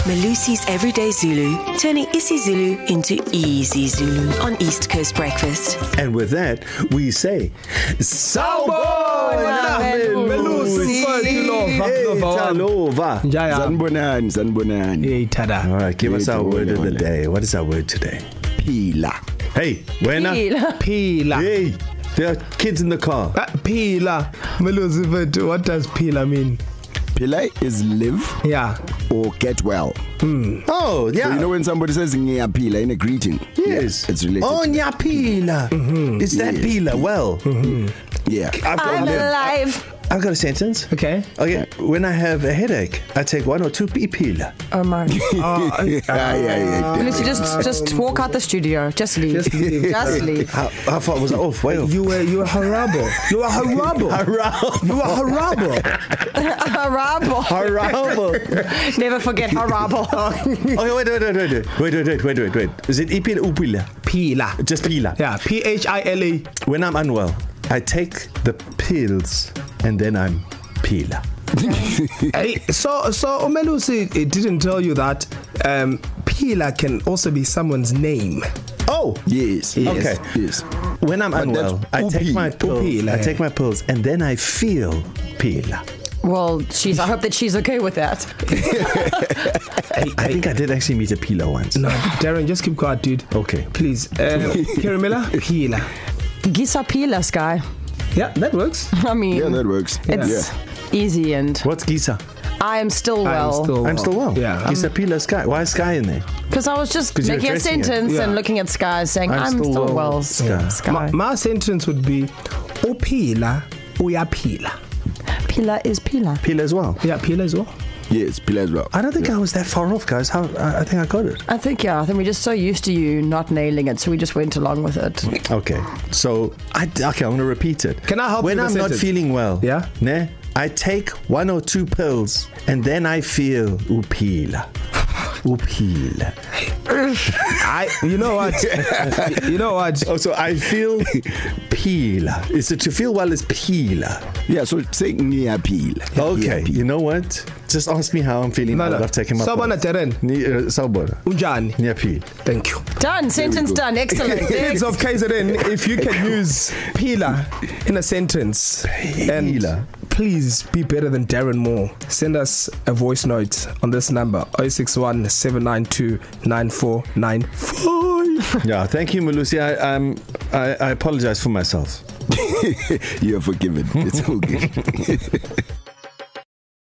Malusi's Everyday Zulu, turning isiZulu into easy Zulu on East Coast Breakfast. And with that, we say, Sawubona Melusi. Talova. Sanbonani. Hey, tada. All right, give us our word of the day. What is our word today? Phila. Hey, wena? Phila. Hey, there are kids in the car. Phila. Melusi, but what does phila mean? Phila is live. Yeah. Or get well. Oh, yeah. So you know when somebody says ngiyaphila in a greeting? Yes. Yeah, it's related. Oh, ngiyaphila. It's that phila. Well. Yeah. I'm alive. I've got a sentence. Okay. When I have a headache, I take 1 or 2 phila. Oh my. Yeah. Lucy, just walk out the studio. Just leave. Just leave. How far was I off? Way off. You were horrible. You were horrible. You were horrible. Horrible. Never forget horrible. Okay, wait. Is it ipila upila? Phila. Just phila. Yeah, Phila. When I'm unwell, I take the pills and then I'm phila. Hey, so Melusi didn't tell you that phila can also be someone's name. Oh, yes. Okay. Yes. When I'm unwell, I take my pills. I take my pills and then I feel phila. Well, I hope that she's okay with that. I think I did actually meet a phila once. No, Darren, just keep quiet, dude. Okay. Please. Kirimela? Phila. Gisa pila, Sky. Yeah, that works. I mean, Yeah, that works. it's easy and What's Gisa? I am still well. I'm still well. Yeah. Gisa pila Sky. Why is Sky in there? Because I was just 'Cause you're making a addressing it. sentence and looking at Sky saying, I'm still well, Sky. Sky. My sentence would be uphila uyaphila. Pila is pila. Phila as well. Yeah, phila as well. Yes, phila as well. I don't think I was that far off, guys. I think I got it. I think we're just so used to you not nailing it, so we just went along with it. Okay. So, I'm going to repeat it. Can I help When you with I'm the not sentence? feeling well, Yeah? I take 1 or 2 pills and then I feel uphila. Uphila. You know what? You know what? Oh, so I feel phila. Is it to feel well is phila? Yeah, so say ngiyaphila. Okay. You know what? Just ask me how I'm feeling. No. I've taken my Sawubona, Darren. Sawubona. Unjani? Ngiyaphila. Thank you. Done. Sentence done. Excellent. Kids of KZN, if you can use phila in a sentence, and please be better than Darren Moore, send us a voice note on this number 061 792 9495. Yeah, thank you, Melusi. I apologize for myself. You're forgiven. It's all good.